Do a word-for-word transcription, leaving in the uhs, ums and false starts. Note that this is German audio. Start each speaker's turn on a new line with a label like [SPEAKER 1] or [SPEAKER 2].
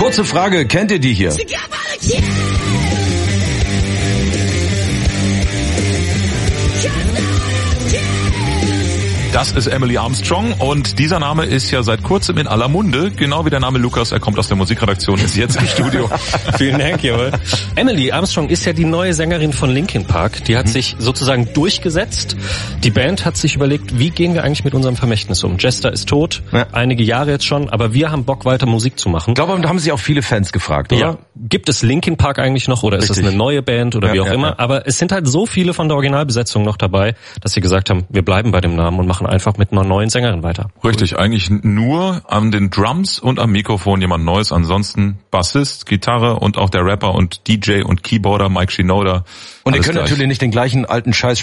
[SPEAKER 1] Kurze Frage, kennt ihr die hier?
[SPEAKER 2] Das ist Emily Armstrong und dieser Name ist ja seit kurzem in aller Munde, genau wie der Name Lukas, er kommt aus der Musikredaktion, ist jetzt im Studio.
[SPEAKER 3] Vielen Dank, jawohl. Emily Armstrong ist ja die neue Sängerin von Linkin Park, die hat mhm. sich sozusagen durchgesetzt. Die Band hat sich überlegt, wie gehen wir eigentlich mit unserem Vermächtnis um? Jester ist tot, ja. einige Jahre jetzt schon, aber wir haben Bock, weiter Musik zu machen.
[SPEAKER 1] Ich glaube, da haben sich auch viele Fans gefragt, oder?
[SPEAKER 3] Ja. Gibt es Linkin Park eigentlich noch oder Richtig. Ist es eine neue Band oder ja, wie auch ja, immer? Ja. Aber es sind halt so viele von der Originalbesetzung noch dabei, dass sie gesagt haben, wir bleiben bei dem Namen und machen einfach mit einer neuen Sängerin weiter.
[SPEAKER 2] Richtig, eigentlich nur an den Drums und am Mikrofon jemand Neues, ansonsten Bassist, Gitarre und auch der Rapper und D J und Keyboarder Mike Shinoda.
[SPEAKER 1] Und ihr könnt gleich. Natürlich nicht den gleichen alten Scheiß